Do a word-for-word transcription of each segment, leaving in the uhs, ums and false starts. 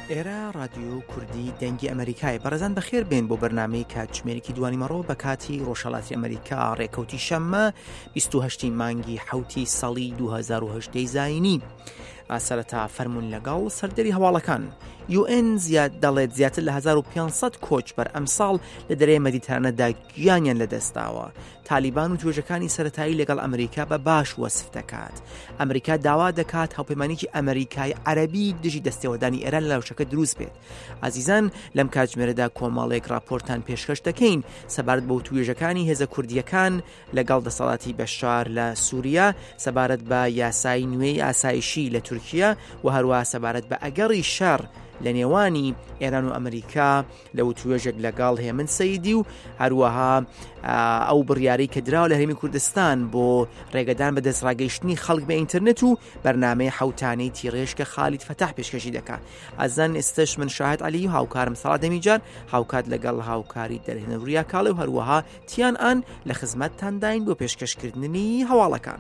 ئێرە رادیۆ کوردی دەنگی ئەمریکای بەڕێزان بەخێر بێن بۆ بەرنامەی کاتژمێرێکی دوانیمەڕۆ بە کاتی ڕۆژهەڵاتی ئەمریکا ڕێکەوتی شەممە بیست و هەشتی مانگی حوتی ساڵی دوو هەزار و هەشت زاینی. سەرەتا فەرموون لەگەڵ سەردەری هەواڵەکان یو ئێن زیاد دەڵێت زیاتر لە هەزار و پێنجسەد کۆچ بەر ئەمساڵ لە دەرەی مەدیترانەدا گیانیان لەدەستاوە. تالیبان و توێژەکانی سەرەتایی لەگەڵ ئەمریکا بە باش وەسف دەکات. ئەمریکا داوا دەکات هاوپەیمانێکی ئەمریکای عەرەبی دژی دەستێوەدانی ئێران لە ناوچەکە دروست بێت. عەزیزان لەم کاتژمێرەدا کۆمەڵێک راپۆرتان پێشکەش دەکەین سەبارەت بە توێژەکانی هێزە کوردیەکان لەگەڵ دەسەڵاتی بەشار لە سووریا، سەبارەت بە یاسای نوێی ئاسایشی لە تورکیا و هەروەها سەبارەت بە ئەگەڕی شەڕ لە نێوانی ئێران و ئەمریکا لە توێژێک لەگەڵ هێمن سەیدی و هەروەها ئەو بڕیاری کە دراوە لە هەرێمی کوردستان بۆ ڕێگەدان بە دەستڕاگەیشتنی خەڵک بە ئینتەرنێت و بەرنامەی حەوتانەی تیڕێژ کە خالید فەتاح پێشکەشی دەکات. ئەزان ئێستش من شاهد عەلی و هاوکارم سەڵات دەمیجان هاوکات لەگەڵ هاوکاری دەرهێنەوریە کاڵێ و هەروەها تیان ئان لە خزمەتتان داین بۆ پێشکەشکردنی هەواڵەکان.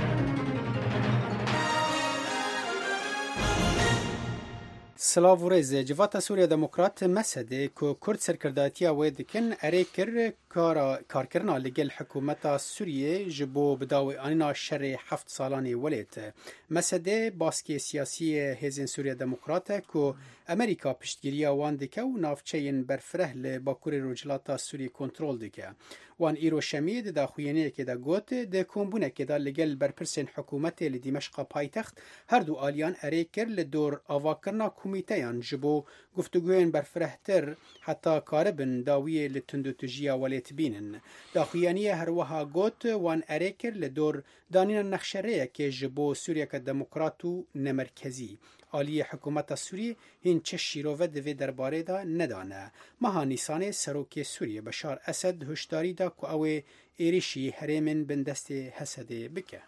سلااو و ڕێزێ جڤاتە سووریا دەموکرات مەسەدێ کو کورد سەرکردایەتیە وێ دکن ئەرێ کرد کارکردنا لەگەڵ حکوومەتا سووریێ ji بۆ بidawîanîna şerê heft salanê welêt. Mesedê baskê siyasî hêzên Sûriya Demokrat e ku Amerîka piştgiriya wan dike û navçeyên berfireh li Bakurê Rojhilata Sûriyê kontrol dike. Wan îro şemiyê di daxuyaniyekê de got di kombûnekê de ligel berpirsên hikûmetê li Dîmeşqa paytext her du aliyan erê kir li dor avakirina komîteyan ji bo guftugûyên berfirehtir heta karibin dawiyê li tundûtujiya welê bînin. Daxuyaniye her wiha got wan erê kir li dor danîna nexşereyekê ji bo Sûriyeke demokrat û nemerkezî. Aliyê hikûmeta Sûriyê hîn çi şîrove di vê derbarê de nedane. Meha Nîsanê serokê Sûriyê Beşar Esed hişdarî da ku ew ê êrişî herêmên bin destê Hesedê bike.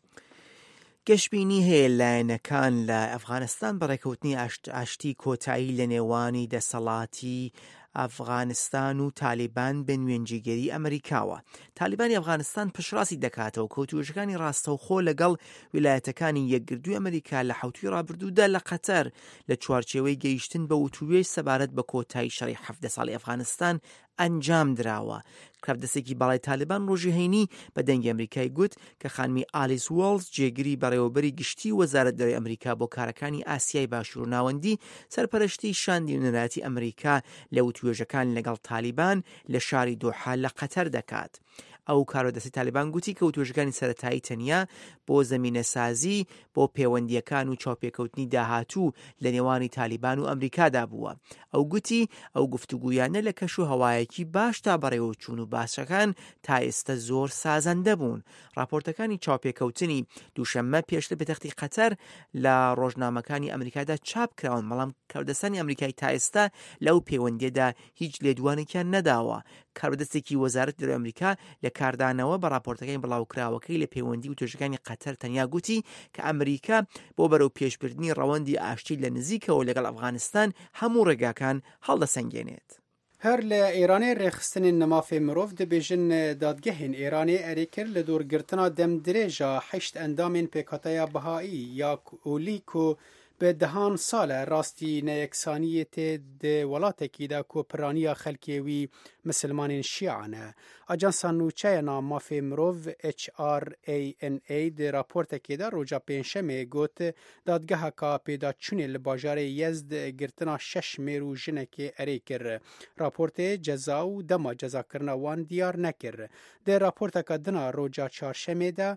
گەشتبینی هەیە لایەنەکان لە ئەفغانستان بەڕێکەوتنی ئاشتی کۆتایی لە نێوانی دەسەڵاتی ئەفغانستان و تالیبان بە نوێنجیگەری ئەمریکاوە. تالیبانی ئەفغانستان پشڕاستی دەکاتەوە کەوتوژەکانی ڕاستەوخۆ لەگەڵ ویلایەتەکانی یەکگرتووی ئەمریکا لە حوتی ڕابردوودا لە قەتەر لە چوارچێوەی گەیشتن بە وتووێژ سەبارەت بە کۆتایی شەڕی حەفدە ساڵی ئەفغانستان ئەنجام دراوە. کاردەسێکی باڵای تالیبان ڕۆژی هەینی بە دەنگی ئەمریکای گوت کە خانمی ئالیس وۆڵز جێگیری بەڕێوەبەری گشتی وەزارەت دەرەوەی ئەمریکا بۆ کارەکانی ئاسیای باشوور و ناوەندی سەرپەرشتی شاندی و نەراتی ئەمریکا لە وتوێژەکان لەگەڵ تالیبان لە شاری دۆحا لە قەتەر دەکات. ئەو کارۆدەستی تالیبان گوتی کە وتوێژەکانی سەرەتایی تەنیا بۆ زەمینە سازی بۆ پەیوەندیەکان و چاوپێکەوتنی داهاتوو لە نێوانی تالیبان و ئەمریکادا بووە. ئەو گوتی ئەو گفتوگویانە لە کەش و هەوایەکی باش تا بەڕێوە چوون و باسەکان تا ئێستا زۆر سازەندە بوون. راپۆرتەکانی چاوپێکەوتنی دووشەممە پێش لە بێتەختی قەتەر لە ڕۆژنامەکانی ئەمریکادا چاپ کراون، بەڵام کاردەسانی ئەمریکای تا ئێستا لەو پەیوەندیەدا هیچ لێدوانێکیان نەداوە. کاربەدەستێکی وەزارەت دەرەوەی ئەمریکا لە کاردانەوە بە راپۆرتەکانی بڵاوکراوەکەی لە پەیوەندی و توێژەکانی قەتەر تەنیا گوتی کە ئەمریکا بۆ بەرەو پێشبردننی ڕەوەندی ئاشتی لە نزیکەوە لەگەڵ ئەفغانستان هەموو ڕێگاکان هەڵدەسەنگێنێت. هەر لە ئێرانê rêxistinên navê mirov dibêjin dadgehên Îranê erê kir li dorgirtina demdirêja heşt endamên pêkhateya Bihayî ya olî ku bi dehan sal e rastî neyeksaniyê tê di welatekî de ku piraniya xelkê wî misilmanên şîan e. Ajansa nûçeyena mafê mirov H R A N A di raportekê de roja pênşemê got dadgeheka pêdaçûnê li bajarê Yezd girtina şeş mêr û jinekê erê kir. Raportê ceza û dema cezakirina wan diyar nekir. Di raporteka dina roja çarşemê de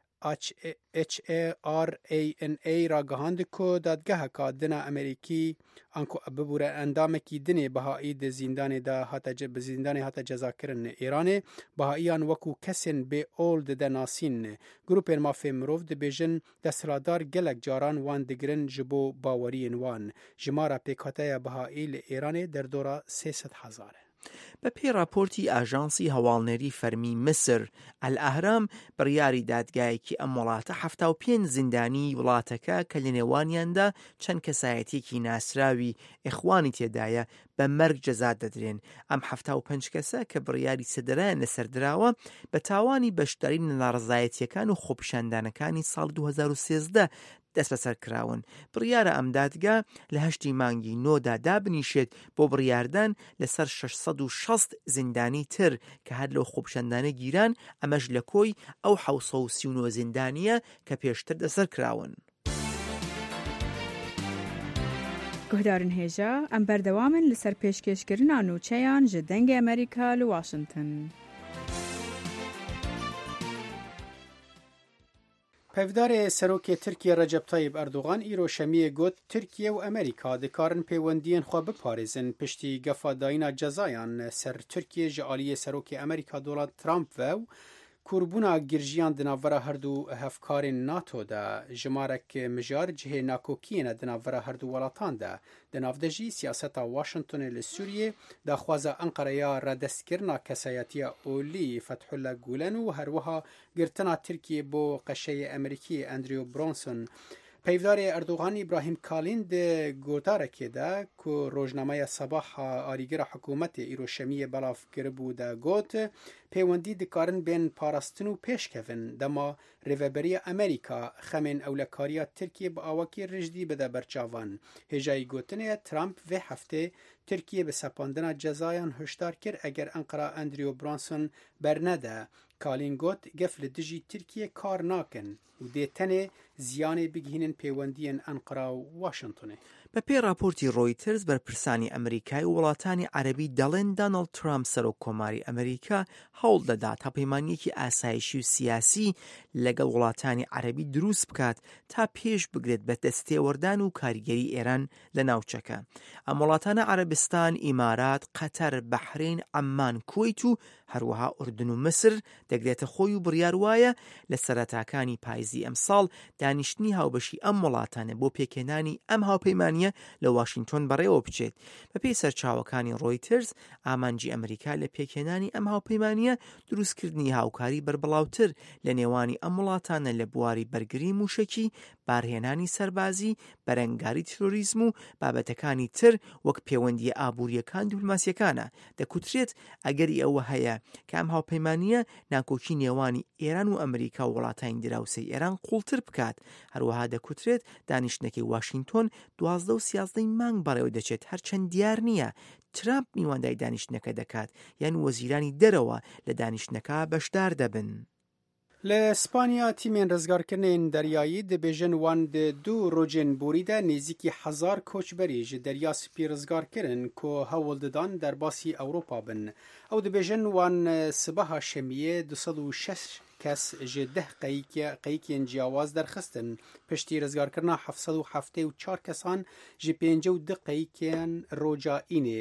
H R A N A ragihand ku dadgeheka dina Amerîkî anku bibûre endamekî dinê Bihayî di zîndanê de hate bi zîndanê hate cezakirin Îranê, Bihaiyan wekû kesên bêol dide nasîn. Grupên mafê mirov dibêjin desthilatdar gelek caran wan digirin ji bo baweriyên wan. Jimara pêkhateya Bihayî li Îranê derdora sê sed hezar e. بە پێی راپۆرتی ئاژانسی هەواڵنێری فەرمی مسر ئەلئەهرام بڕیاری دادگایەکی ئەم وڵاتە هەفتا و پێنج زیندانی وڵاتەکە کە لە نێوانیاندا چەند کەسایەتێکی ناسراوی ئیخوانی تێدایە بە مەرگ جەزا دەدرێن. ئەم هەفتا و پێنج کەسە کە بڕیاری سەدەرایان لەسەردراوە بە تاوانی بەشداری لە ناڕەزایەتیەکان و خۆپیشاندانەکانی ساڵ دوو هەزار و سێزدە دەست بەسەر کراون. بڕیارە ئەم دادگا لە هەشتی مانگی نۆدا دابنیشێت بۆ بڕیاردان لەسەر شەشسەد و شەست زیندانی تر کە هەر لەو خۆپشاندانە گیران، ئەمەش لە کۆی ئەو حەوت سەد و سی و نۆ زیندانیە کە پێشتر دەسەر کراون. گۆدارن هێژە ئەم بەردەوامن لەسەر پێشکەشکردنا نوچەیان ji dengê Amerîka li Washington. پەیوەدارê Serokê Tirkiye Recep Tayyip Erdogan îro şemiyê got Tirkiye û Amerîka dikarin peywendiyên xwe biparêzin piştî gefa dayîna cezayan ser Tirkiye ji aliyê Serokê Amerîka Donald Trump ve کوrbûna girjiyan di navbera her du hevkarên NATO de ji marek mijar cihê nakokiyê di navbera her du welatan de. Di nav de jî siyaseta Washingtonê li Sûriyê daxwaza Enqereya radestkirina kesayetiya olî Fethullah Gulen û her wiha girtina Tirkiye bo qeşeyê Amerîkî Andrew Bronson. Peyvdarê Erdogan İbrahim Kalin de gotarekê de ku rojnameya Sabaha arîgera hikûmetê îro şemiyê belav kiribû de got peywendî dikarin bên parastin û pêşkevin dema rêveberiya Amerîka xemên ewlekariya Tirkiye bi awakî rijdî bide berçavan. Hêjayî gotinê Trump vê heftê Tirkiye bi sepandina cezayan hişdar kir eger Enqera Andrew Bronson bernede. Kalin got gef li dijî Tirkiye kar nakin û dê tenê ziyanê bigihînin peywendiyên Enqera û Washingtonê. بە پێی راپۆرتی ڕۆیترز بەرپرسانی ئەمریکای و وڵاتانی عەرەبی دەڵێن دۆناڵد ترامپ سەرۆک کۆماری ئەمریکا هەوڵ دەدات هەپەیمانیەکی ئاسایشی و سیاسی لەگەڵ وڵاتانی عەرەبی دروست بکات تا پێش بگرێت بە دەستێوەردان و کاریگەری ئێران لە ناوچەکە. ئەم وڵاتانە عەرەبستان، ئیمارات، قەتەر، بەحرین، عەمان، کوێیت و هەروەها ئوردن و مسر دەگرێتە خۆی و بڕیار وایە لە سەرەتاکانی پاییزی ئەمساڵ دانیشتنی هاوبەشی ئەم وڵاتانە بۆ پێکهێنانی ئەم هاوپەیمانیە لە واشنگتن بەڕێوە بچێت. بەپێی سەرچاوەکانی ڕۆیترز ئامانجی ئەمریکا لە پێکهێنانی ئەم هاوپەیمانیە دروستکردنی هاوکاری بربڵاوتر لە نێوانی ئەم وڵاتانە لە بواری بەرگری موشکی، بارهێنانی سەربازی، بەرەنگاری ترۆریزم و بابەتەکانی تر وەک پەیوەندی ئابووریەکان دوولماسیەکانە. دەکوترێت ئەگەری ئەوە هەیە کە ئەم هاوپەیمانیە ناکۆکی نێوانی ئێران و ئەمریکا و وڵاتانی دراوسەی ئێران قوڵتر بکات. هەروەها دەکوترێت دانیشتنەکەی واشنگتن دوازدە و سیازدەی مانگ بەڕێوە دەچێت هەرچەند دیار نییە ترامپ میواندای دانیشتنەکە دەکات یان وەزیرانی دەرەوە لە دانیشتنەکە بەشدار دەبن. لە ئیسپانیا تیمên rizgarkirinên deryayî dibêjin wan di du rojên borî de nêzîkî hezar koçberî ji derya spî rizgarkirin ku hewl didan derbasî Ewropa bin. Ew dibêjin wan sibeha şemiyê du sed û şeş kes ji deh qeyîkên ciyawaz derxistin piştî rizgarkirina heft sed û heftê û çar kesan ji pêncî û du qeyîkên roja înê.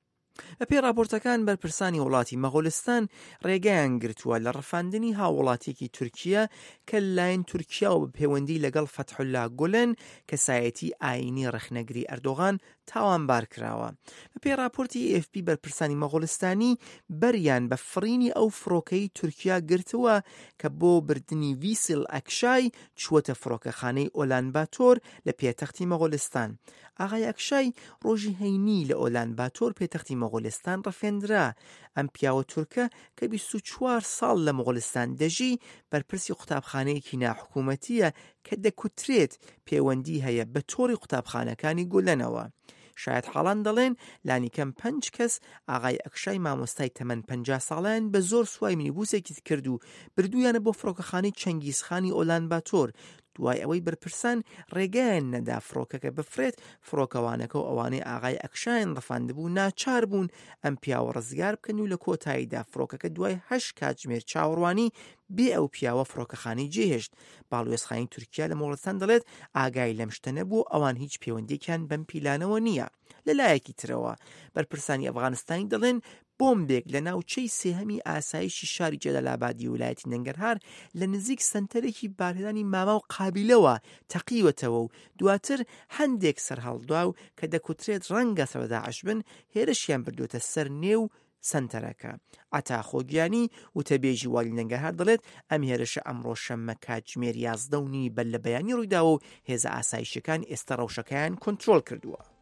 بە پێی راپۆرتەکان بەرپرسانی وڵاتی مەغۆلستان ڕێگەیان گرتووە لە ڕەفاندنی هاوڵاتیەکی تورکیە کە لایەن تورکیا و بە پەیوەندی لەگەڵ فەتحولا گولن کەسایەتی ئاینی ڕەخنەگری ئەردۆغان تاوانبار کراوە. بە پێی راپۆرتی ئێ ئێف پی بەرپرسانی مەغۆلستانی بەریان بە فڕینی ئەو فڕۆکەی تورکیا گرتووە کە بۆ بردننی ویسل ئەکشای چووەتە فڕۆکەخانەی ئۆلانباتۆر لە پێتەختی مەغۆلستان. ئاغای ئەکشای ڕۆژی هەینی لە ئۆلانباتۆر پێتەختی مەغۆلستان ڕەفێنرا. ئەم پیاوە تورکە کە بیست و چوار ساڵ لە مەغۆلستان دەژی بەرپرسی قوتابخانەیەکی ناحکوومەتیە کە دەکوترێت پەیوەندی هەیە بە تۆڕی قوتابخانەکانی گولەنەوە. شاید حاڵان دەڵێن لانیکەم پەنج کەس ئاغای ئەکشای مامۆستای تەمەن پەنجا ساڵیان بە زۆر سوای مینیبوسێکی کرد و بردوویانە بۆ فڕۆکەخانەی چەنگیزخانی ئۆلانباتۆر. دوای ئەوەی بەرپرسان ڕێگەیان نەدا فڕۆکەکە بفرێت، فڕۆکەوانەکە و ئەوانەی ئاغای ئەکشایان ڕەفاندبوو ناچار بوون ئەم پیاوە ڕزگار بکەن و لە کۆتاییدا فڕۆکەکە دوای هەشت کاتژمێر چاوەڕوانی بێ ئەو پیاوە فڕۆکەخانەی جێهێشت. باڵوێزخانی تورکیا لە مۆڵستان دەڵێت ئاگای لەم شتە نەبوو، ئەوان هیچ پەیوەندێکیان بەم پیلانەوە نییە. لەلایەکی ترەوە بەرپرسانی ئەفغانستانی دەڵێن بۆمبێک لە ناوچەی سێهەمی ئاسایشی شاری جەلالابادی ویلایەتی نەنگەرهار لە نزیک سنتەرێکی بارهێنانی ماما و قابیلەوە تەقیوەتەوە و دواتر هەندێک سەرهەڵدوا و کە دەکوترێت ڕەنگە سەرداعش بن هێرشیان بردوتە سەر نێو سنتەرەکە. ئاتا خۆگیانی وتەبێژی والی نەنگەرهار دەڵێت ئەم هێرشە ئەمڕۆ شەممە کاتژمێر یازدە و نی بەر لە بەیانی ڕوویداوە و هێزە ئاسایشەکان ئێستا ڕەوشەکەیان کۆنترۆل کردووە.